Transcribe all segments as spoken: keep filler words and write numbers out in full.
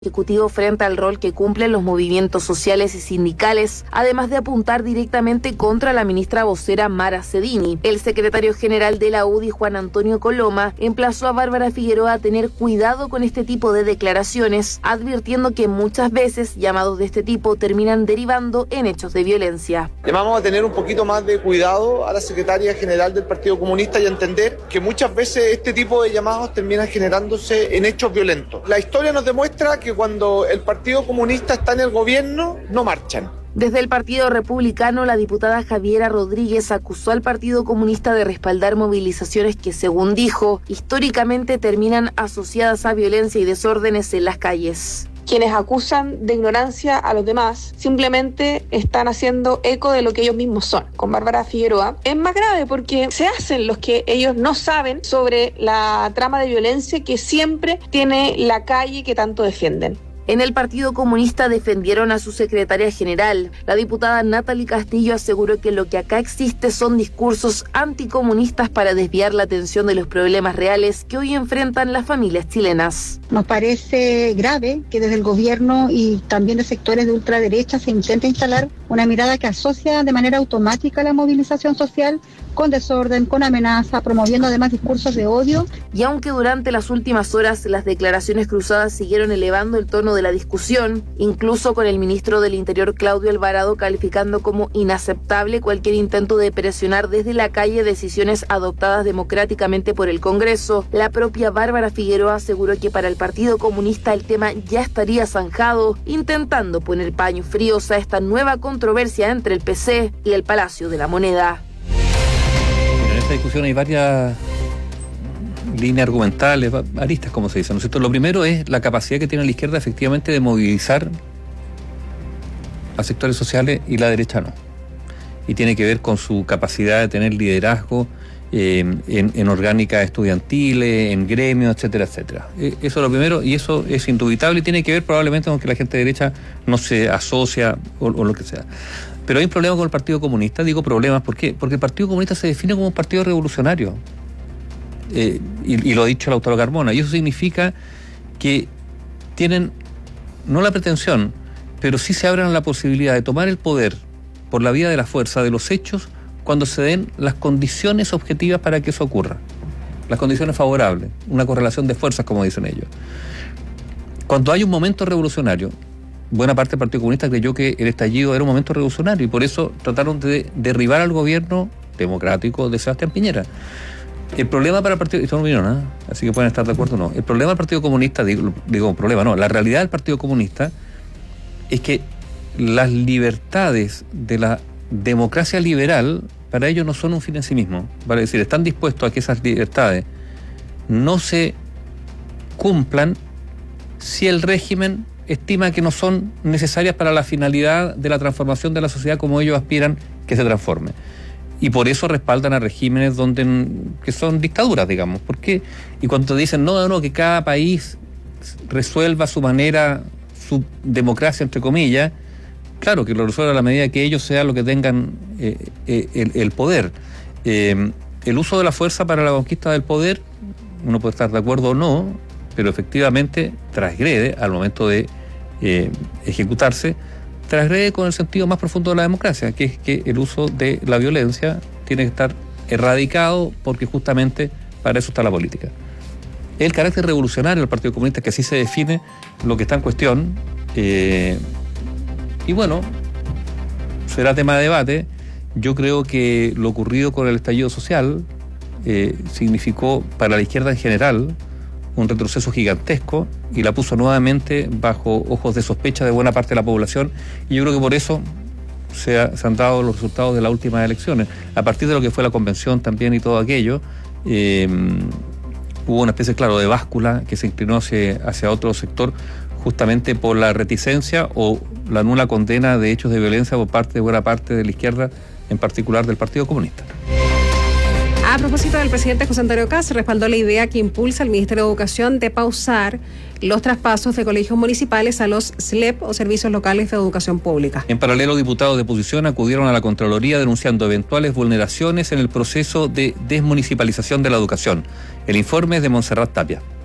Ejecutivo frente al rol que cumplen los movimientos sociales y sindicales, además de apuntar directamente contra la ministra vocera Mara Cedini. El secretario general de la U D I, Juan Antonio Coloma, emplazó a Bárbara Figueroa a tener cuidado con este tipo de declaraciones, advirtiendo que muchas veces llamados de este tipo terminan derivando en hechos de violencia. Llamamos a tener un poquito más de cuidado a la secretaria general del Partido Comunista y a entender que muchas veces este tipo de llamados terminan generándose en hechos violentos. La historia nos demuestra que cuando el Partido Comunista está en el gobierno, no marchan. Desde el Partido Republicano, la diputada Javiera Rodríguez acusó al Partido Comunista de respaldar movilizaciones que, según dijo, históricamente terminan asociadas a violencia y desórdenes en las calles. Quienes acusan de ignorancia a los demás simplemente están haciendo eco de lo que ellos mismos son. Con Bárbara Figueroa es más grave porque se hacen los que ellos no saben sobre la trama de violencia que siempre tiene la calle que tanto defienden. En el Partido Comunista defendieron a su secretaria general. La diputada Natalie Castillo aseguró que lo que acá existe son discursos anticomunistas para desviar la atención de los problemas reales que hoy enfrentan las familias chilenas. Nos parece grave que desde el gobierno y también de sectores de ultraderecha se intente instalar una mirada que asocia de manera automática la movilización social con desorden, con amenaza, promoviendo además discursos de odio. Y aunque durante las últimas horas las declaraciones cruzadas siguieron elevando el tono de la discusión, incluso con el ministro del Interior Claudio Alvarado calificando como inaceptable cualquier intento de presionar desde la calle decisiones adoptadas democráticamente por el Congreso, la propia Bárbara Figueroa aseguró que para el Partido Comunista el tema ya estaría zanjado, intentando poner paños fríos a esta nueva controversia entre el P C y el Palacio de la Moneda. En esta discusión hay varias líneas argumentales, aristas, como se dice, ¿no es cierto? Lo primero es la capacidad que tiene la izquierda efectivamente de movilizar a sectores sociales y la derecha no. Y tiene que ver con su capacidad de tener liderazgo eh, en, en orgánicas estudiantiles, en gremios, etcétera, etcétera. Eso es lo primero, y eso es indubitable y tiene que ver probablemente con que la gente de derecha no se asocia o, o lo que sea. Pero hay un problema con el Partido Comunista, digo problemas, ¿por qué? Porque el Partido Comunista se define como un partido revolucionario. Eh, y, y lo ha dicho Lautaro Carmona, y eso significa que tienen, no la pretensión, pero sí se abren a la posibilidad de tomar el poder por la vía de la fuerza, de los hechos, cuando se den las condiciones objetivas para que eso ocurra. Las condiciones favorables, una correlación de fuerzas, como dicen ellos. Cuando hay un momento revolucionario, buena parte del Partido Comunista creyó que el estallido era un momento revolucionario y por eso trataron de derribar al gobierno democrático de Sebastián Piñera. El problema para el Partido... Esto no vino nada, así que pueden estar de acuerdo o no. El problema del Partido Comunista, digo, digo problema no, la realidad del Partido Comunista es que las libertades de la democracia liberal para ellos no son un fin en sí mismo. Vale decir, están dispuestos a que esas libertades no se cumplan si el régimen estima que no son necesarias para la finalidad de la transformación de la sociedad como ellos aspiran que se transforme. Y por eso respaldan a regímenes donde que son dictaduras, digamos. ¿Por qué? Y cuando dicen, no, no, que cada país resuelva a su manera, su democracia, entre comillas, claro, que lo resuelva a la medida que ellos sean los que tengan eh, eh, el, el poder. Eh, el uso de la fuerza para la conquista del poder, uno puede estar de acuerdo o no, pero efectivamente transgrede al momento de eh, ejecutarse, transgrede con el sentido más profundo de la democracia, que es que el uso de la violencia tiene que estar erradicado porque justamente para eso está la política. El carácter revolucionario del Partido Comunista, que así se define lo que está en cuestión, eh, y bueno, será tema de debate. Yo creo que lo ocurrido con el estallido social eh, significó para la izquierda en general un retroceso gigantesco y la puso nuevamente bajo ojos de sospecha de buena parte de la población, y yo creo que por eso se, ha, se han dado los resultados de las últimas elecciones. A partir de lo que fue la convención también y todo aquello, eh, hubo una especie, claro, de báscula que se inclinó hacia, hacia otro sector justamente por la reticencia o la nula condena de hechos de violencia por parte de buena parte de la izquierda, en particular del Partido Comunista. A propósito del presidente José Antonio Kast, respaldó la idea que impulsa el Ministerio de Educación de pausar los traspasos de colegios municipales a los S L E P o Servicios Locales de Educación Pública. En paralelo, diputados de oposición acudieron a la Contraloría denunciando eventuales vulneraciones en el proceso de desmunicipalización de la educación. El informe es de Montserrat Tapia.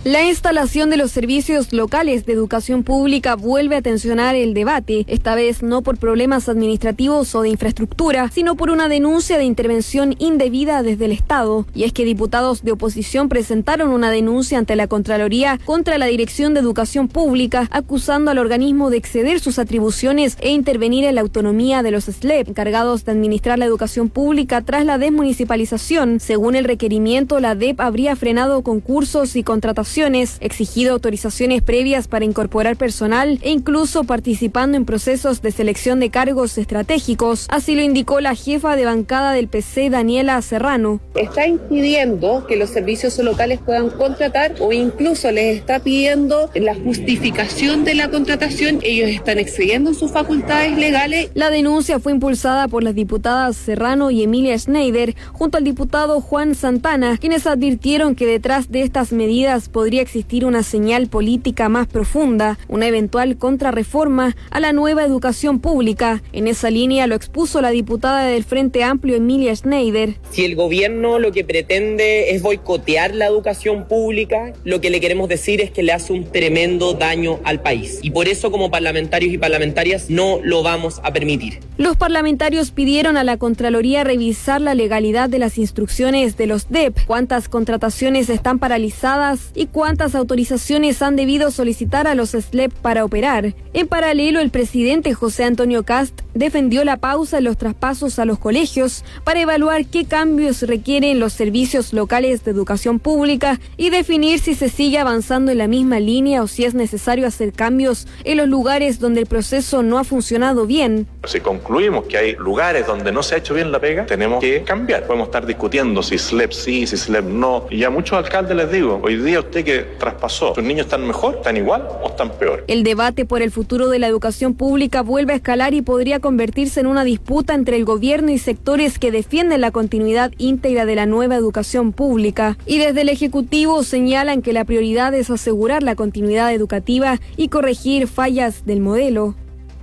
La instalación de los servicios locales de educación pública vuelve a tensionar el debate, esta vez no por problemas administrativos o de infraestructura, sino por una denuncia de intervención indebida desde el Estado. Y es que diputados de oposición presentaron una denuncia ante la Contraloría contra la Dirección de Educación Pública, acusando al organismo de exceder sus atribuciones e intervenir en la autonomía de los S L E P, encargados de administrar la educación pública tras la desmunicipalización. Según el requerimiento, la D E P habría frenado concursos y contrataciones, exigido autorizaciones previas para incorporar personal e incluso participando en procesos de selección de cargos estratégicos. Así lo indicó la jefa de bancada del P C, Daniela Serrano. Está impidiendo que los servicios locales puedan contratar o incluso les está pidiendo la justificación de la contratación. Ellos están excediendo sus facultades legales. La denuncia fue impulsada por las diputadas Serrano y Emilia Schneider junto al diputado Juan Santana, quienes advirtieron que detrás de estas medidas podría existir una señal política más profunda, una eventual contrarreforma a la nueva educación pública. En esa línea lo expuso la diputada del Frente Amplio, Emilia Schneider. Si el gobierno lo que pretende es boicotear la educación pública, lo que le queremos decir es que le hace un tremendo daño al país. Y por eso, como parlamentarios y parlamentarias, no lo vamos a permitir. Los parlamentarios pidieron a la Contraloría revisar la legalidad de las instrucciones de los D E P, cuántas contrataciones están paralizadas y cuántas autorizaciones han debido solicitar a los S L E P para operar. En paralelo, el presidente José Antonio Kast defendió la pausa en los traspasos a los colegios para evaluar qué cambios requieren los servicios locales de educación pública y definir si se sigue avanzando en la misma línea o si es necesario hacer cambios en los lugares donde el proceso no ha funcionado bien. Si concluimos que hay lugares donde no se ha hecho bien la pega, tenemos que cambiar. Podemos estar discutiendo si S L E P sí, si S L E P no. Y a muchos alcaldes les digo, hoy día usted que traspasó, ¿sus niños están mejor, están igual o están peor? El debate por el futuro de la educación pública vuelve a escalar y podría convertirse en una disputa entre el gobierno y sectores que defienden la continuidad íntegra de la nueva educación pública. Y desde el Ejecutivo señalan que la prioridad es asegurar la continuidad educativa y corregir fallas del modelo.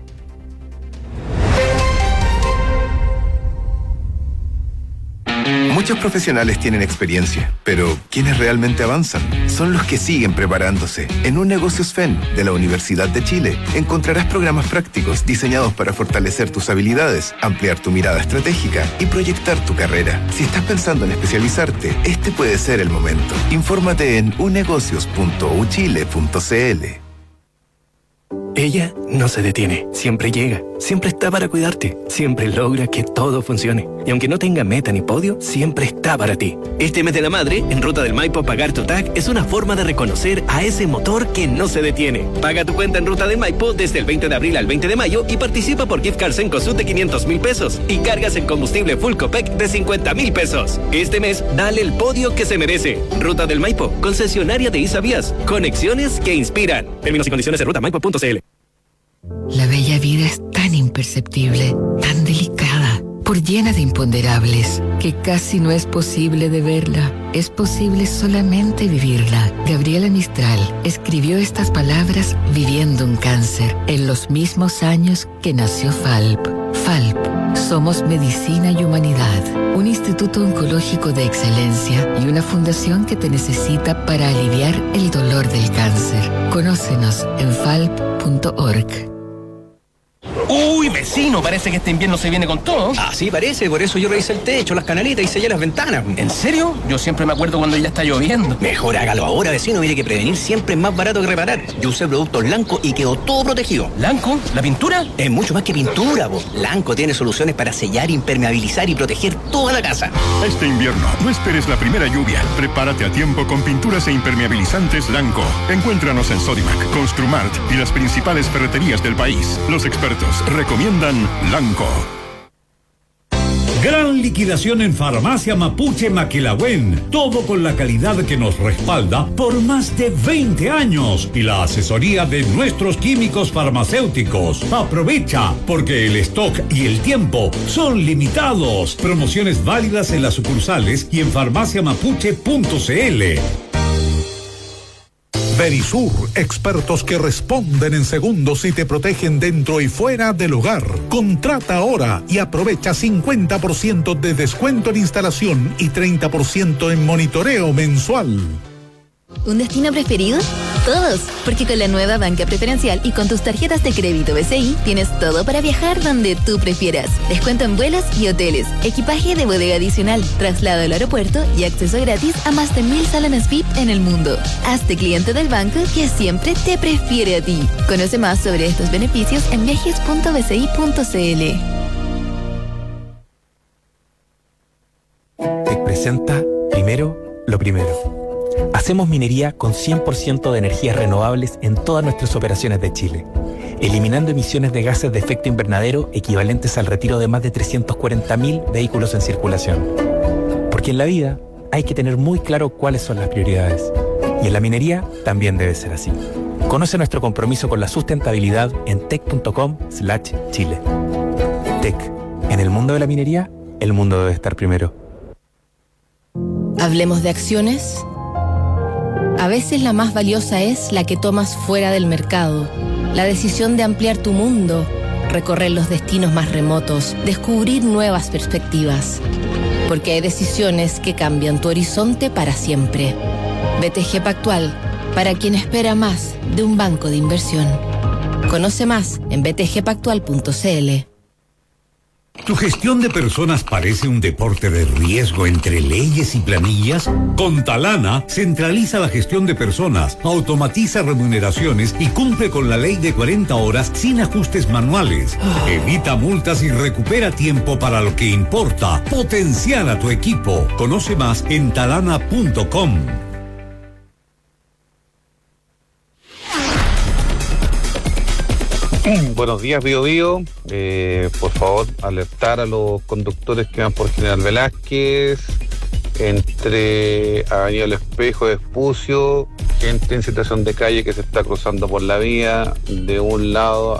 Muchos profesionales tienen experiencia, pero quienes realmente avanzan son los que siguen preparándose. En Un Negocios F E N de la Universidad de Chile encontrarás programas prácticos diseñados para fortalecer tus habilidades, ampliar tu mirada estratégica y proyectar tu carrera. Si estás pensando en especializarte, este puede ser el momento. Infórmate en unegocios punto u chile punto c l. Ella no se detiene, siempre llega, siempre está para cuidarte, siempre logra que todo funcione. Y aunque no tenga meta ni podio, siempre está para ti. Este mes de la madre, en Ruta del Maipo, pagar tu T A C es una forma de reconocer a ese motor que no se detiene. Paga tu cuenta en Ruta del Maipo desde el veinte de abril al veinte de mayo y participa por gift cards en Cosut de quinientos mil pesos y cargas en combustible Full Copec de cincuenta mil pesos. Este mes, dale el podio que se merece. Ruta del Maipo, concesionaria de Isavías. Conexiones que inspiran. Términos y condiciones en ruta maipo punto c l. La bella vida es tan imperceptible, tan delicada, por llena de imponderables, que casi no es posible de verla. Es posible solamente vivirla. Gabriela Mistral escribió estas palabras viviendo un cáncer, en los mismos años que nació F A L P. F A L P. Somos Medicina y Humanidad, un instituto oncológico de excelencia y una fundación que te necesita para aliviar el dolor del cáncer. Conócenos en falp punto org. Uy, vecino, parece que este invierno se viene con todo. Así parece, por eso yo revisé el techo, las canaletas y sellé las ventanas. ¿En serio? Yo siempre me acuerdo cuando ya está lloviendo. Mejor hágalo ahora, vecino, mire que prevenir siempre es más barato que reparar. Yo usé productos Lanco y quedó todo protegido. ¿Lanco? ¿La pintura? Es mucho más que pintura, vos. Lanco tiene soluciones para sellar, impermeabilizar y proteger toda la casa. Este invierno, no esperes la primera lluvia. Prepárate a tiempo con pinturas e impermeabilizantes Lanco. Encuéntranos en Sodimac, Construmart y las principales ferreterías del país. Los expertos recomiendan Lanco. Gran liquidación en Farmacia Mapuche Maquilahuen. Todo con la calidad que nos respalda por más de veinte años y la asesoría de nuestros químicos farmacéuticos. Aprovecha, porque el stock y el tiempo son limitados. Promociones válidas en las sucursales y en farmacia mapuche punto c l. Verisur, expertos que responden en segundos y te protegen dentro y fuera del hogar. Contrata ahora y aprovecha cincuenta por ciento de descuento en instalación y treinta por ciento en monitoreo mensual. ¿Un destino preferido? Todos, porque con la nueva banca preferencial y con tus tarjetas de crédito B C I tienes todo para viajar donde tú prefieras. Descuento en vuelos y hoteles, equipaje de bodega adicional, traslado al aeropuerto y acceso gratis a más de mil salones V I P en el mundo. Hazte cliente del banco que siempre te prefiere a ti. Conoce más sobre estos beneficios en viajes punto b c i punto c l. Te presenta primero lo primero. Hacemos minería con cien por ciento de energías renovables en todas nuestras operaciones de Chile, eliminando emisiones de gases de efecto invernadero equivalentes al retiro de más de trescientos cuarenta mil vehículos en circulación. Porque en la vida hay que tener muy claro cuáles son las prioridades. Y en la minería también debe ser así. Conoce nuestro compromiso con la sustentabilidad en tec punto com slash chile. Tec. En el mundo de la minería, el mundo debe estar primero. Hablemos de acciones. A veces la más valiosa es la que tomas fuera del mercado. La decisión de ampliar tu mundo, recorrer los destinos más remotos, descubrir nuevas perspectivas. Porque hay decisiones que cambian tu horizonte para siempre. B T G Pactual, para quien espera más de un banco de inversión. Conoce más en b t g pactual punto c l. ¿Tu gestión de personas parece un deporte de riesgo entre leyes y planillas? Con Talana centraliza la gestión de personas, automatiza remuneraciones y cumple con la ley de cuarenta horas sin ajustes manuales. Evita multas y recupera tiempo para lo que importa. Potenciar a tu equipo. Conoce más en talana punto com. Buenos días, Bío Bío. Eh, por favor, alertar a los conductores que van por General Velázquez, entre Avenida El Espejo, Espucio, gente en situación de calle que se está cruzando por la vía de un lado